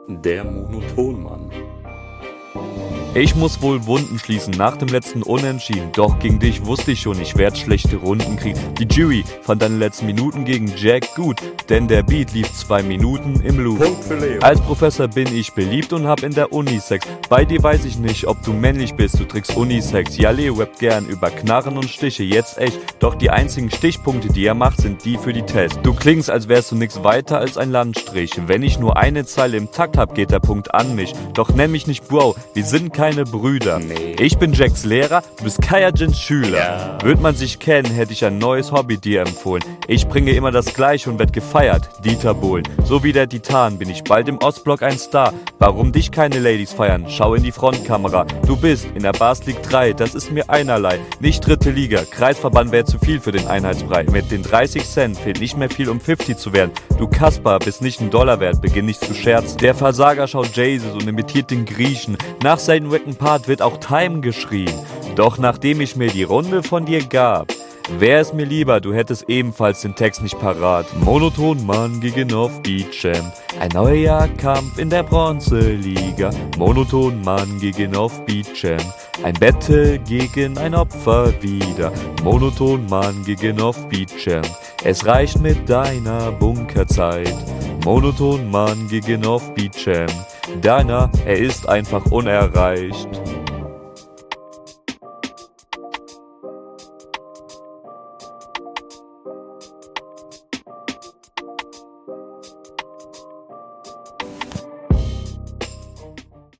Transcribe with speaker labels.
Speaker 1: Der Monotonmann.
Speaker 2: Ich muss wohl Wunden schließen nach dem letzten Unentschieden. Doch gegen dich wusste ich schon, ich werd schlechte Runden kriegen. Die Jury fand deine letzten Minuten gegen Jack gut, denn der Beat lief 2 Minuten im Loop.
Speaker 1: Punkt für Leo.
Speaker 2: Als Professor bin ich beliebt und hab in der Uni Sex. Bei dir weiß ich nicht, ob du männlich bist, du trägst Unisex. Ja, Leo rappt gern über Knarren und Stiche, jetzt echt. Doch die einzigen Stichpunkte, die er macht, sind die für die Tests. Du klingst, als wärst du nix weiter als ein Landstrich. Wenn ich nur eine Zeile im Takt hab, geht der Punkt an mich. Doch nenn mich nicht Bro, wir sind keine Brüder.
Speaker 1: Nee.
Speaker 2: Ich bin Jacks Lehrer, du bist Kayajins Schüler.
Speaker 1: Ja.
Speaker 2: Würde man sich kennen, hätte ich ein neues Hobby dir empfohlen. Ich bringe immer das Gleiche und werd gefeiert, Dieter Bohlen. So wie der Titan bin ich bald im Ostblock ein Star. Warum dich keine Ladies feiern? Schau in die Frontkamera. Du bist in der Bars League 3, das ist mir einerlei. Nicht dritte Liga, Kreisverband wäre zu viel für den Einheitsbrei. Mit den 30 Cent fehlt nicht mehr viel, um 50 zu werden. Du Kasper, bist nicht ein Dollar wert, beginn nicht zu scherzen. Der Versager schaut Jesus und imitiert den Griechen. Nach seinem Wacken Part wird auch Time geschrien. Doch nachdem ich mir die Runde von dir gab, wär es mir lieber, du hättest ebenfalls den Text nicht parat. Monotonmann gegen Offbeat Champ. Ein neuer Kampf in der Bronzeliga. Monotonmann gegen Offbeat Champ. Ein Battle gegen ein Opfer wieder. Monotonmann gegen Offbeat Champ. Es reicht mit deiner Bunkerzeit. Monotonmann gegen Offbeat Champ. Deiner, er ist einfach unerreicht.